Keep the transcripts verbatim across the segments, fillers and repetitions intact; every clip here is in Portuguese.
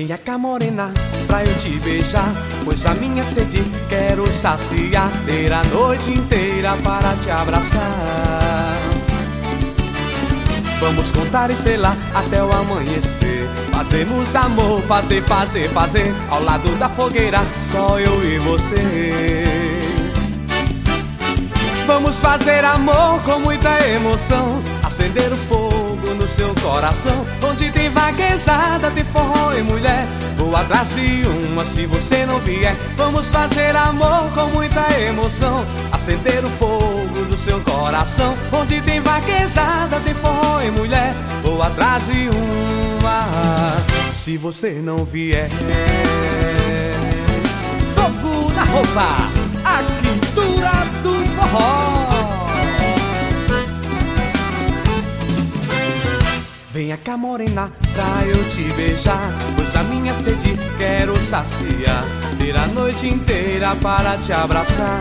Venha cá, morena, pra eu te beijar, pois a minha sede quero saciar, ter a noite inteira para te abraçar. Vamos contar estrelas até o amanhecer, fazemos amor, fazer, fazer, fazer, ao lado da fogueira, só eu e você. Vamos fazer amor com muita emoção, acender o fogo no seu coração. Onde tem vaquejada, tem forró e mulher, vou atrás de uma se você não vier. Vamos fazer amor com muita emoção, acender o fogo do seu coração. Onde tem vaquejada, tem forró e mulher, vou atrás de uma se você não vier. Fogo na roupa, a quintura do forró. Venha cá, morena, pra eu te beijar, pois a minha sede quero saciar, ter a noite inteira para te abraçar.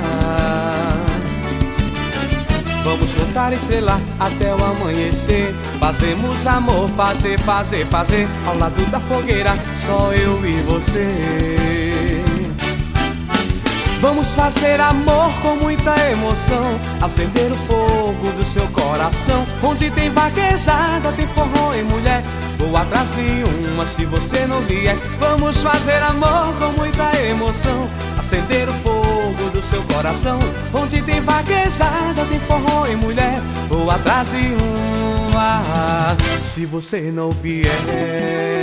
Vamos contar estrelas até o amanhecer, fazemos amor, fazer, fazer, fazer, ao lado da fogueira, só eu e você. Vamos fazer amor com muita emoção, acender o fogo do seu coração. Onde tem vaquejada, tem forró e mulher, vou atrás de uma se você não vier. Vamos fazer amor com muita emoção, acender o fogo do seu coração. Onde tem vaquejada, tem forró e mulher, vou atrás de uma se você não vier.